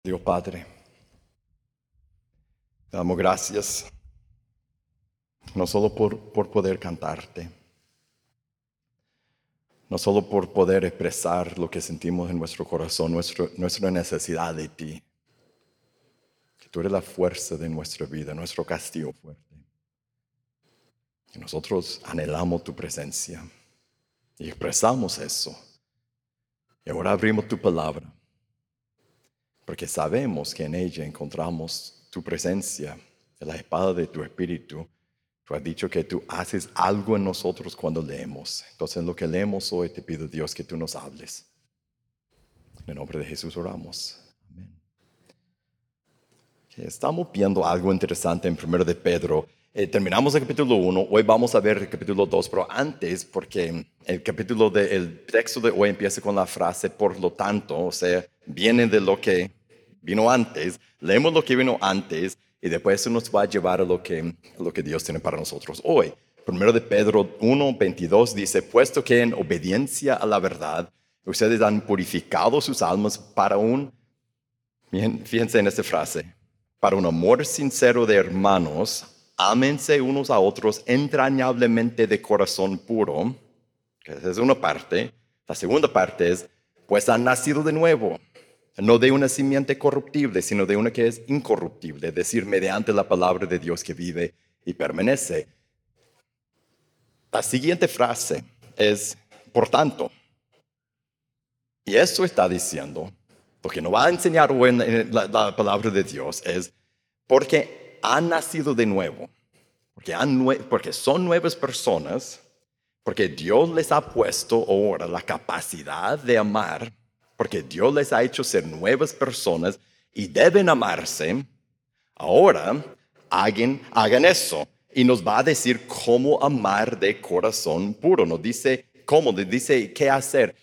Dios Padre, te damos gracias, no solo por poder cantarte, no solo por poder expresar lo que sentimos en nuestro corazón, nuestra necesidad de ti, que tú eres la fuerza de nuestra vida, nuestro castigo fuerte. Y nosotros anhelamos tu presencia y expresamos eso. Y ahora abrimos tu palabra, porque sabemos que en ella encontramos tu presencia, en la espada de tu espíritu. Tú has dicho que tú haces algo en nosotros cuando leemos. Entonces, en lo que leemos hoy, te pido, Dios, que tú nos hables. En el nombre de Jesús oramos. Amén. Estamos viendo algo interesante en 1 de Pedro. Terminamos el capítulo 1, hoy vamos a ver el capítulo 2, pero antes, porque el texto de hoy empieza con la frase por lo tanto, o sea, viene de lo que vino antes, leemos lo que vino antes y después eso nos va a llevar a lo que Dios tiene para nosotros hoy. 1 de Pedro 1, 22 dice, puesto que en obediencia a la verdad, ustedes han purificado sus almas para fíjense en esta frase, para un amor sincero de hermanos, ámense unos a otros entrañablemente de corazón puro, que esa es una parte. La segunda parte es, pues han nacido de nuevo, no de una simiente corruptible, sino de una que es incorruptible, es decir, mediante la palabra de Dios que vive y permanece. La siguiente frase es, por tanto, y eso está diciendo, lo que nos va a enseñar hoy en la palabra de Dios es, porque han nacido de nuevo, porque son nuevas personas, porque Dios les ha puesto ahora la capacidad de amar, porque Dios les ha hecho ser nuevas personas y deben amarse. Ahora hagan eso. Y nos va a decir cómo amar de corazón puro. Nos dice cómo, nos dice qué hacer.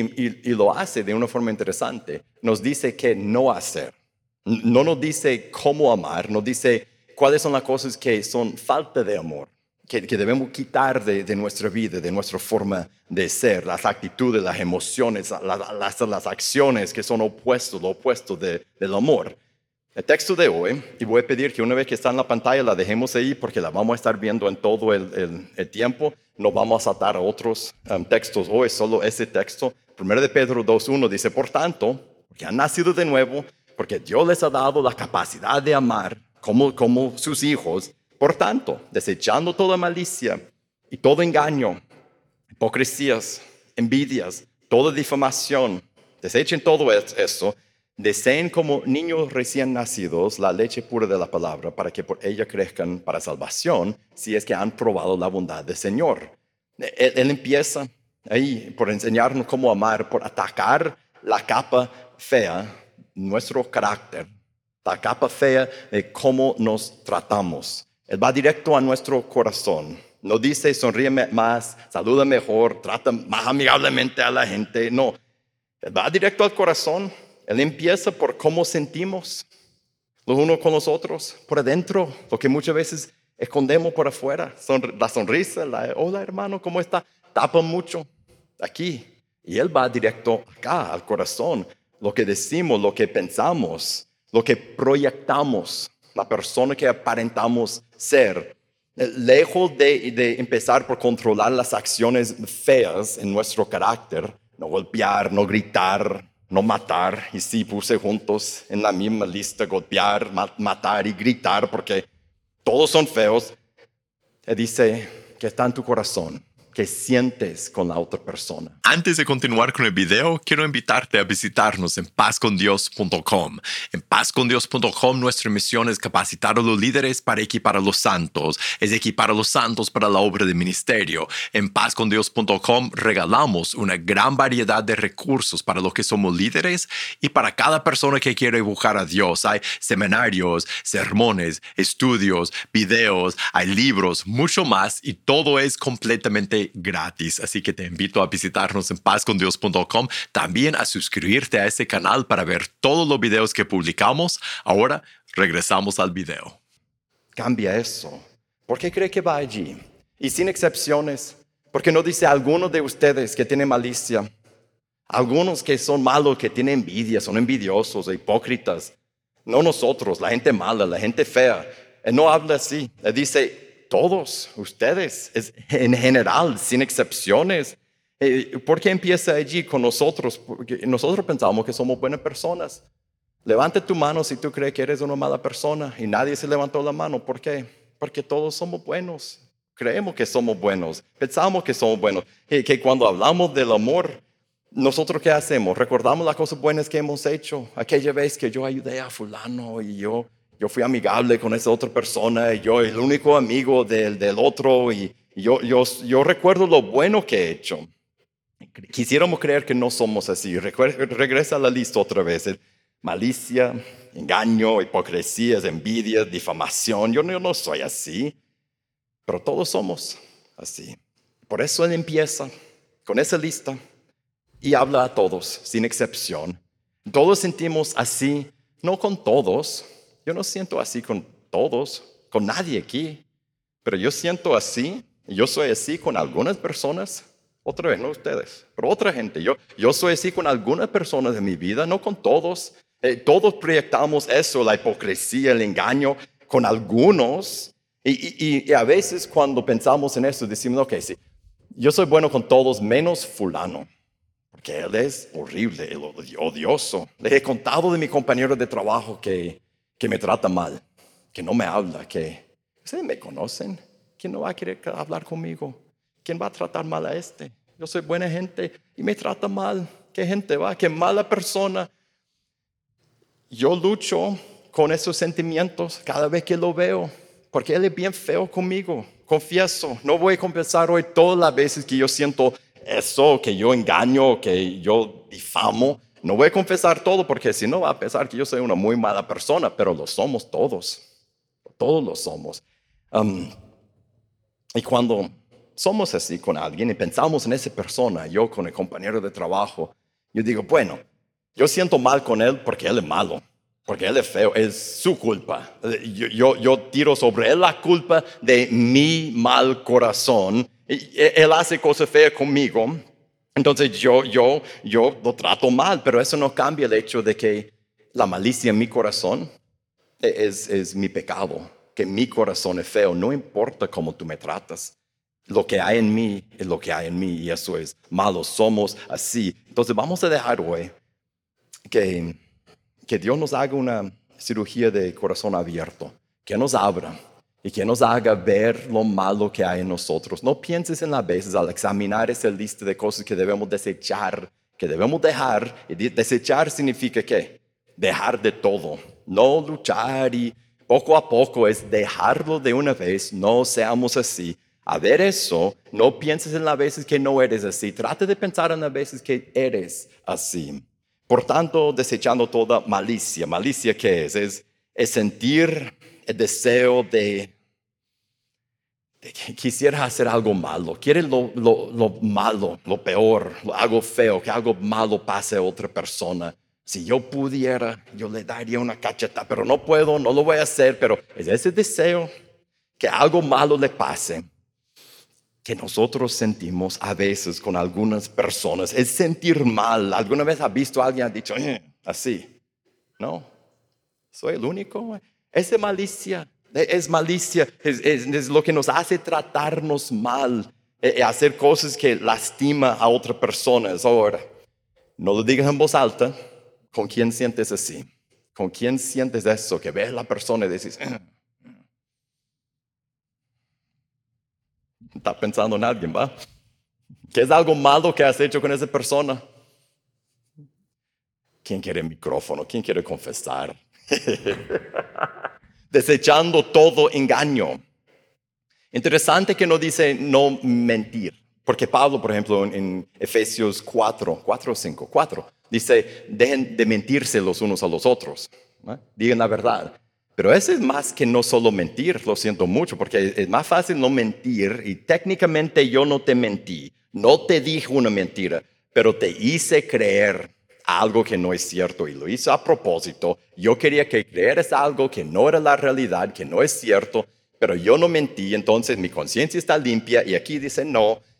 Y lo hace de una forma interesante. Nos dice qué no hacer. No nos dice cómo amar, nos dice cuáles son las cosas que son falta de amor, que debemos quitar de nuestra vida, de nuestra forma de ser, las actitudes, las emociones, las acciones que son lo opuesto del amor. El texto de hoy, y voy a pedir que una vez que está en la pantalla la dejemos ahí porque la vamos a estar viendo en todo el tiempo. No vamos a saltar a otros textos hoy, solo ese texto. 1 de Pedro 2.1 dice, por tanto, porque han nacido de nuevo, porque Dios les ha dado la capacidad de amar como sus hijos. Por tanto, desechando toda malicia y todo engaño, hipocresías, envidias, toda difamación, desechen todo eso. Deseen como niños recién nacidos la leche pura de la palabra para que por ella crezcan para salvación, si es que han probado la bondad del Señor. Él empieza ahí por enseñarnos cómo amar, por atacar la capa fea, nuestro carácter, la capa fea de cómo nos tratamos. Él va directo a nuestro corazón. No dice sonríe más, saluda mejor, trata más amigablemente a la gente. No, él va directo al corazón. Él empieza por cómo sentimos los unos con los otros, por adentro, lo que muchas veces escondemos por afuera. La sonrisa, hola hermano, ¿cómo está? Tapa mucho aquí. Y Él va directo acá, al corazón. Lo que decimos, lo que pensamos, lo que proyectamos, la persona que aparentamos ser. Lejos de empezar por controlar las acciones feas en nuestro carácter, no golpear, no gritar, no matar, y sí puse juntos en la misma lista golpear, matar y gritar, porque todos son feos. Te dice que está en tu corazón, que sientes con la otra persona. Antes de continuar con el video, quiero invitarte a visitarnos en pazcondios.com. En pazcondios.com nuestra misión es capacitar a los líderes para equipar a los santos, es equipar a los santos para la obra de ministerio. En pazcondios.com regalamos una gran variedad de recursos para los que somos líderes y para cada persona que quiere buscar a Dios. Hay seminarios, sermones, estudios, videos, hay libros, mucho más, y todo es completamente gratis. Así que te invito a visitarnos en pazcondios.com, también a suscribirte a este canal para ver todos los videos que publicamos. Ahora regresamos al video. Cambia eso. ¿Por qué cree que va allí? Y sin excepciones, porque no dice alguno de ustedes que tiene malicia, Algunos que son malos, que tienen envidia, son envidiosos, hipócritas. No nosotros, la gente mala, la gente fea. Él no habla así. Él dice, todos ustedes, en general, sin excepciones. ¿Por qué empieza allí con nosotros? Porque nosotros pensamos que somos buenas personas. Levanta tu mano si tú crees que eres una mala persona. Y nadie se levantó la mano. ¿Por qué? Porque todos somos buenos. Creemos que somos buenos. Pensamos que somos buenos. Que cuando hablamos del amor, ¿nosotros qué hacemos? Recordamos las cosas buenas que hemos hecho. Aquella vez que yo ayudé a fulano y yo fui amigable con esa otra persona y yo el único amigo del otro y yo recuerdo lo bueno que he hecho. Quisiéramos creer que no somos así. Regresa a la lista otra vez. Malicia, engaño, hipocresía, envidia, difamación. Yo no soy así, pero todos somos así. Por eso él empieza con esa lista y habla a todos, sin excepción. Todos sentimos así, no con todos. Yo no siento así con todos, con nadie aquí. Pero yo siento así, y yo soy así con algunas personas. Otra vez, no ustedes, pero otra gente. Yo soy así con algunas personas de mi vida, no con todos. Todos proyectamos eso, la hipocresía, el engaño, con algunos. Y a veces cuando pensamos en eso, decimos, ok, sí, yo soy bueno con todos menos fulano. Porque él es horrible, odioso. Les he contado de mi compañero de trabajo que me trata mal, que no me habla, que ustedes me conocen. ¿Quién no va a querer hablar conmigo? ¿Quién va a tratar mal a este? Yo soy buena gente y me trata mal. ¿Qué gente va? ¿Qué mala persona? Yo lucho con esos sentimientos cada vez que lo veo, porque él es bien feo conmigo. Confieso, no voy a confesar hoy todas las veces que yo siento eso, que yo engaño, que yo difamo. No voy a confesar todo porque si no va a pensar que yo soy una muy mala persona, pero lo somos todos. Todos lo somos. Y cuando somos así con alguien y pensamos en esa persona, yo con el compañero de trabajo, yo digo, bueno, yo siento mal con él porque él es malo, porque él es feo, es su culpa. Yo tiro sobre él la culpa de mi mal corazón. Y él hace cosas feas conmigo. Entonces yo lo trato mal, pero eso no cambia el hecho de que la malicia en mi corazón es mi pecado, que mi corazón es feo, no importa cómo tú me tratas. Lo que hay en mí es lo que hay en mí y eso es malo, somos así. Entonces vamos a dejar hoy que Dios nos haga una cirugía de corazón abierto, que nos abra y que nos haga ver lo malo que hay en nosotros. No pienses en las veces al examinar esa lista de cosas que debemos desechar, que debemos dejar. Y desechar significa ¿qué? Dejar de todo. No luchar y poco a poco es dejarlo de una vez. No seamos así. A ver eso, no pienses en las veces que no eres así. Trata de pensar en las veces que eres así. Por tanto, desechando toda malicia. ¿Malicia qué es? Es sentir el deseo de que quisiera hacer algo malo. Quieres lo malo, lo peor, algo feo, que algo malo pase a otra persona. Si yo pudiera, yo le daría una cachetada, pero no puedo, no lo voy a hacer. Pero es ese deseo que algo malo le pase que nosotros sentimos a veces con algunas personas. Es sentir mal. ¿Alguna vez has visto a alguien que ha dicho así? No, soy el único. Esa malicia. Es malicia, es lo que nos hace tratarnos mal, hacer cosas que lastima a otras personas. Ahora, no lo digas en voz alta. ¿Con quién sientes así? ¿Con quién sientes eso? Que ves a la persona y dices, está pensando en alguien, ¿va? ¿Qué es algo malo que has hecho con esa persona? ¿Quién quiere el micrófono? ¿Quién quiere confesar? Desechando todo engaño. Interesante que no dice no mentir. Porque Pablo, por ejemplo, en Efesios 4 o 5, dice, dejen de mentirse los unos a los otros. ¿No? Digan la verdad. Pero eso es más que no solo mentir, lo siento mucho, porque es más fácil no mentir y técnicamente yo no te mentí, no te dije una mentira, pero te hice creer algo que no es cierto y lo hice a propósito. Yo quería que creeras algo que no era la realidad, que no es cierto, pero yo no mentí, entonces mi conciencia está limpia y aquí dice no.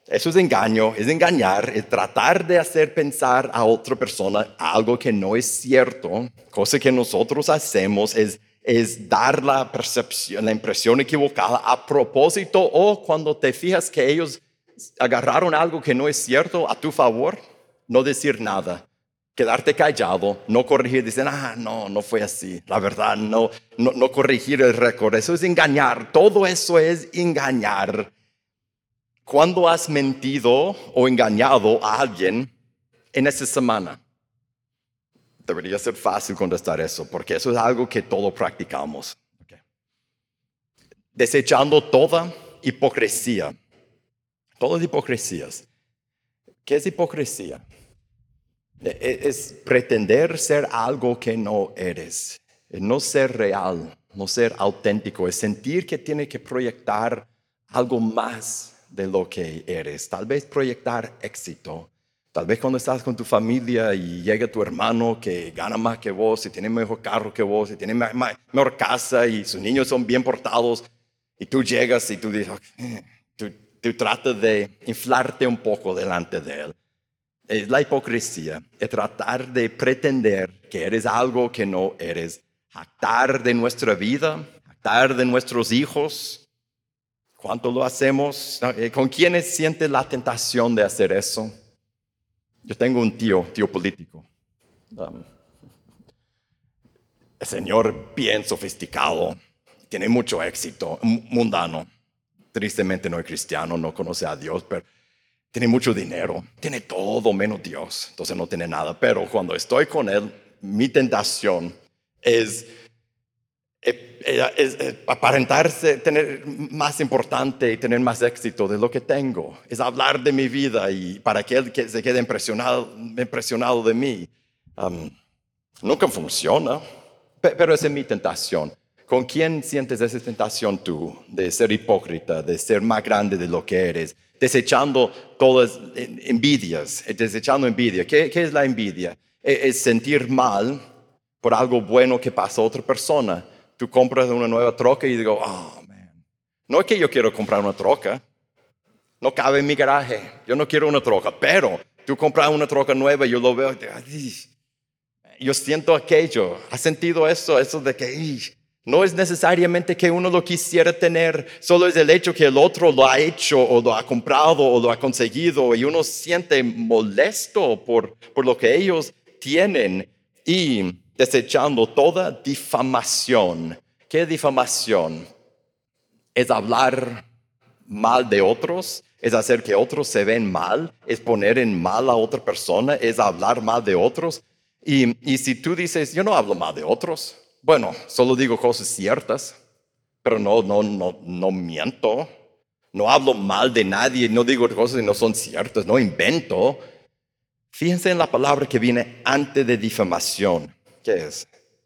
Eso es engaño, es engañar, es tratar de hacer pensar a otra persona algo que no es cierto. Cosa que nosotros hacemos es dar la percepción, la impresión equivocada a propósito, o cuando te fijas que ellos agarraron algo que no es cierto a tu favor, no decir nada. Quedarte callado, no corregir, dicen, no fue así. La verdad, no corregir el récord. Eso es engañar. Todo eso es engañar. ¿Cuándo has mentido o engañado a alguien en esta semana? Debería ser fácil contestar eso, porque eso es algo que todos practicamos. Okay. Desechando toda hipocresía. Todas hipocresías. ¿Qué es hipocresía? Es pretender ser algo que no eres, no ser real, no ser auténtico, es sentir que tiene que proyectar algo más de lo que eres. Tal vez proyectar éxito, tal vez cuando estás con tu familia y llega tu hermano que gana más que vos, y tiene mejor carro que vos, y tiene mejor casa, y sus niños son bien portados, y tú llegas y tú dices, tú tratas de inflarte un poco delante de él. Es la hipocresía, es tratar de pretender que eres algo que no eres, jactar de nuestra vida, jactar de nuestros hijos. ¿Cuánto lo hacemos? ¿Con quiénes sientes la tentación de hacer eso? Yo tengo un tío político. El señor bien sofisticado, tiene mucho éxito, mundano. Tristemente no es cristiano, no conoce a Dios, pero tiene mucho dinero, tiene todo menos Dios, entonces no tiene nada. Pero cuando estoy con él, mi tentación es aparentarse, tener más importante y tener más éxito de lo que tengo. Es hablar de mi vida y para que él se quede impresionado de mí. Nunca funciona, pero esa es mi tentación. ¿Con quién sientes esa tentación tú de ser hipócrita, de ser más grande de lo que eres? Desechando todas envidias, desechando envidia. ¿Qué es la envidia? Es sentir mal por algo bueno que pasa a otra persona. Tú compras una nueva troca y digo, man. No es que yo quiero comprar una troca, no cabe en mi garaje, yo no quiero una troca, pero tú compras una troca nueva y yo lo veo, yo siento aquello. ¿Has sentido eso de que no es necesariamente que uno lo quisiera tener, solo es el hecho que el otro lo ha hecho o lo ha comprado o lo ha conseguido y uno siente molesto por lo que ellos tienen? Y desechando toda difamación. ¿Qué es difamación? Es hablar mal de otros, es hacer que otros se ven mal, es poner en mal a otra persona, es hablar mal de otros. Y si tú dices, yo no hablo mal de otros, bueno, solo digo cosas ciertas, pero no miento, no hablo mal de nadie, no digo cosas que no son ciertas, no invento. Fíjense en la palabra que viene antes de difamación. ¿Qué es?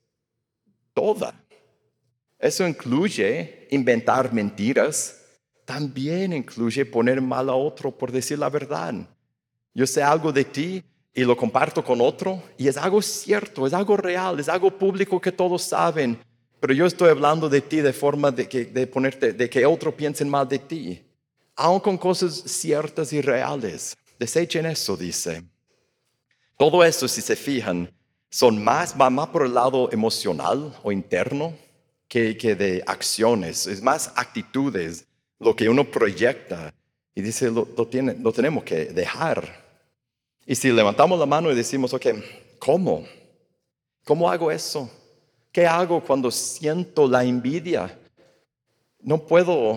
Toda. Eso incluye inventar mentiras, también incluye poner mal a otro por decir la verdad. Yo sé algo de ti y lo comparto con otro y es algo cierto, es algo real, es algo público que todos saben, pero yo estoy hablando de ti de forma de que otro piense mal de ti, aun con cosas ciertas y reales. Desechen eso, dice. Todo eso, si se fijan, va más por el lado emocional o interno que de acciones, es más actitudes, lo que uno proyecta y dice lo tenemos que dejar. Y si levantamos la mano y decimos, ok, ¿cómo? ¿Cómo hago eso? ¿Qué hago cuando siento la envidia? No puedo.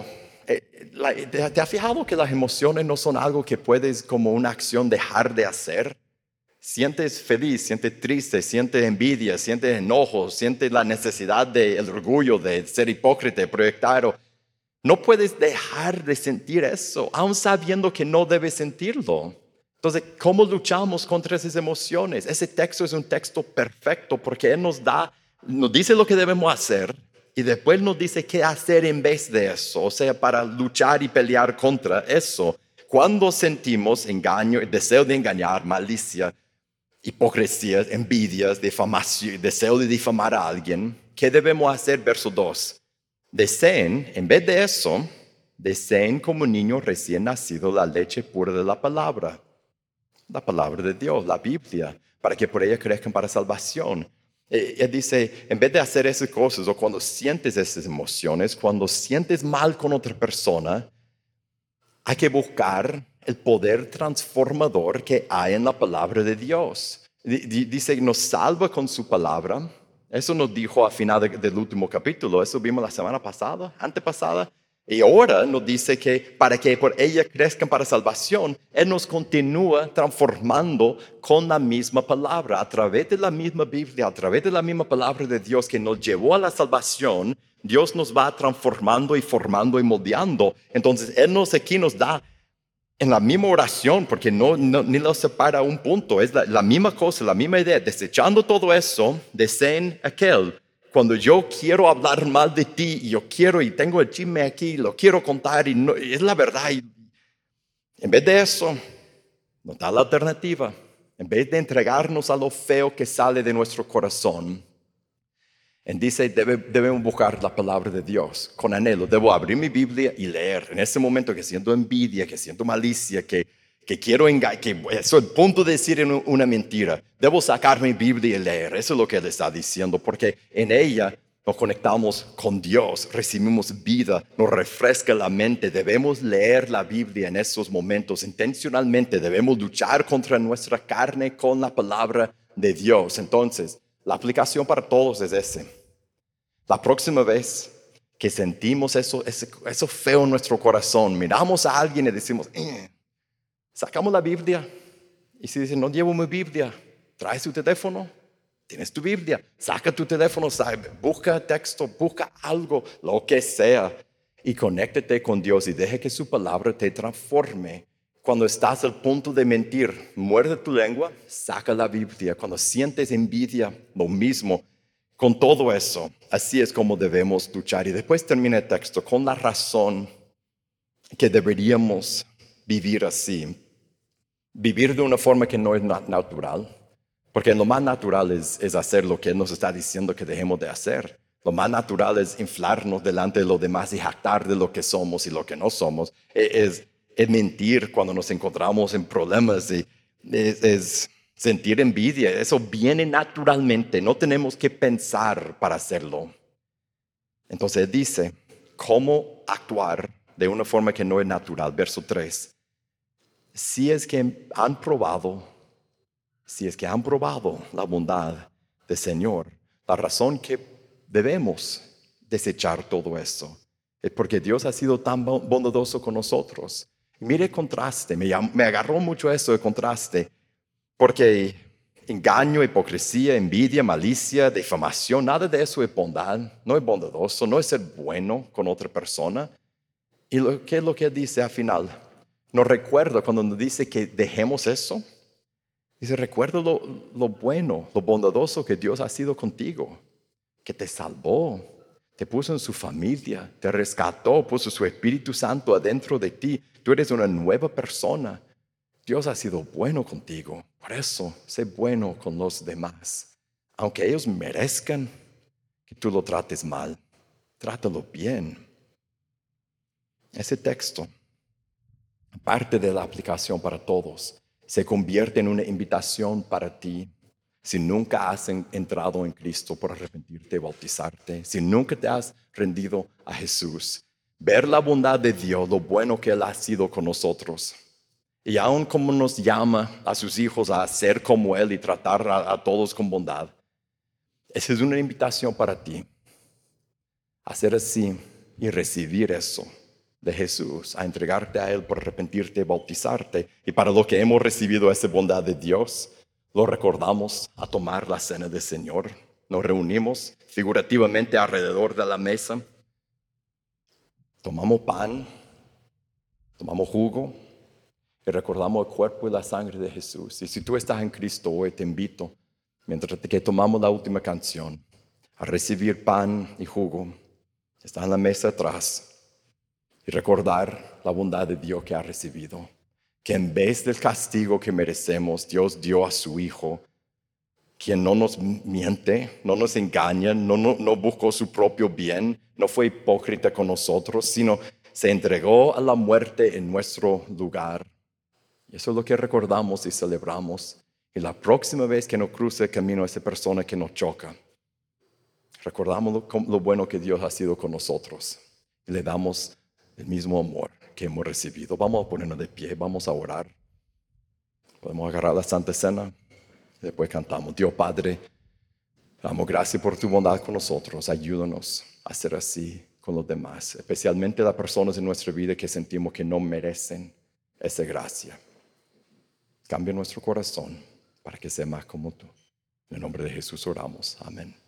¿Te has fijado que las emociones no son algo que puedes como una acción dejar de hacer? Sientes feliz, sientes triste, sientes envidia, sientes enojo, sientes la necesidad del orgullo de ser hipócrita, de proyectar. No puedes dejar de sentir eso, aun sabiendo que no debes sentirlo. Entonces, ¿cómo luchamos contra esas emociones? Ese texto es un texto perfecto porque Él nos dice lo que debemos hacer y después nos dice qué hacer en vez de eso, o sea, para luchar y pelear contra eso. Cuando sentimos engaño, deseo de engañar, malicia, hipocresía, envidias, difamación, deseo de difamar a alguien, ¿qué debemos hacer? Verso 2. Deseen, en vez de eso, deseen como niño recién nacido la leche pura de la palabra de Dios, la Biblia, para que por ella crezcan para salvación. Él dice, en vez de hacer esas cosas o cuando sientes esas emociones, cuando sientes mal con otra persona, hay que buscar el poder transformador que hay en la palabra de Dios. Dice, nos salva con su palabra. Eso nos dijo al final del último capítulo. Eso vimos la semana pasada, antepasada. Y ahora nos dice que para que por ella crezcan para salvación, Él nos continúa transformando con la misma palabra, a través de la misma Biblia, a través de la misma palabra de Dios que nos llevó a la salvación. Dios nos va transformando y formando y moldeando. Entonces, Él aquí nos da en la misma oración, porque ni lo separa a un punto, es la misma cosa, la misma idea. Desechando todo eso, deseen aquel. Cuando yo quiero hablar mal de ti, y yo quiero, y tengo el chisme aquí, lo quiero contar, y es la verdad. Y en vez de eso, nos da la alternativa. En vez de entregarnos a lo feo que sale de nuestro corazón, Él dice, debemos buscar la palabra de Dios con anhelo. Debo abrir mi Biblia y leer. En ese momento que siento envidia, que siento malicia, que quiero engañar, que estoy al punto de decir una mentira, debo sacar mi Biblia y leer. Eso es lo que Él está diciendo, porque en ella nos conectamos con Dios, recibimos vida, nos refresca la mente. Debemos leer la Biblia en esos momentos intencionalmente. Debemos luchar contra nuestra carne con la palabra de Dios. Entonces, la aplicación para todos es ese. La próxima vez que sentimos eso feo en nuestro corazón, miramos a alguien y decimos, sacamos la Biblia. Y si dice, no llevo mi Biblia, trae tu teléfono, tienes tu Biblia, saca tu teléfono, busca texto, busca algo, lo que sea, y conéctate con Dios y deja que su palabra te transforme. Cuando estás al punto de mentir, muerde tu lengua, saca la Biblia. Cuando sientes envidia, lo mismo. Con todo eso, así es como debemos luchar. Y después termina el texto con la razón que deberíamos vivir así. Vivir de una forma que no es natural. Porque lo más natural es hacer lo que Él nos está diciendo que dejemos de hacer. Lo más natural es inflarnos delante de los demás y jactar de lo que somos y lo que no somos. Es mentir cuando nos encontramos en problemas, es sentir envidia. Eso viene naturalmente, no tenemos que pensar para hacerlo. Entonces dice, ¿cómo actuar de una forma que no es natural? Verso 3. Si es que han probado la bondad del Señor, la razón que debemos desechar todo esto es porque Dios ha sido tan bondadoso con nosotros. Mire el contraste, me agarró mucho eso de contraste, porque engaño, hipocresía, envidia, malicia, difamación, nada de eso es bondad, no es bondadoso, no es ser bueno con otra persona. ¿Y qué es lo que dice al final? Nos recuerda cuando nos dice que dejemos eso. Dice, recuerda lo bueno, lo bondadoso que Dios ha sido contigo, que te salvó, te puso en su familia, te rescató, puso su Espíritu Santo adentro de ti. Tú eres una nueva persona. Dios ha sido bueno contigo. Por eso, sé bueno con los demás. Aunque ellos merezcan que tú lo trates mal, trátalo bien. Ese texto, parte de la aplicación para todos, se convierte en una invitación para ti. Si nunca has entrado en Cristo por arrepentirte y bautizarte, si nunca te has rendido a Jesús, ver la bondad de Dios, lo bueno que Él ha sido con nosotros. Y aun como nos llama a sus hijos a ser como Él y tratar a todos con bondad, esa es una invitación para ti. Hacer así y recibir eso de Jesús, a entregarte a Él por arrepentirte y bautizarte. Y para lo que hemos recibido esa bondad de Dios, lo recordamos a tomar la cena del Señor. Nos reunimos figurativamente alrededor de la mesa. Tomamos pan, tomamos jugo y recordamos el cuerpo y la sangre de Jesús. Y si tú estás en Cristo hoy, te invito, mientras que tomamos la última canción, a recibir pan y jugo. Está en la mesa atrás. Y recordar la bondad de Dios que ha recibido. Que en vez del castigo que merecemos, Dios dio a su Hijo, quien no nos miente, no nos engaña, no buscó su propio bien, no fue hipócrita con nosotros, sino se entregó a la muerte en nuestro lugar. Y eso es lo que recordamos y celebramos. Y la próxima vez que nos cruce el camino esa persona que nos choca, recordamos lo bueno que Dios ha sido con nosotros. Y le damos el mismo amor que hemos recibido. Vamos a ponernos de pie, vamos a orar. Podemos agarrar la Santa Cena. Después cantamos. Dios Padre, damos gracias por tu bondad con nosotros. Ayúdanos a ser así con los demás, especialmente las personas en nuestra vida que sentimos que no merecen esa gracia. Cambia nuestro corazón para que sea más como tú. En el nombre de Jesús oramos. Amén.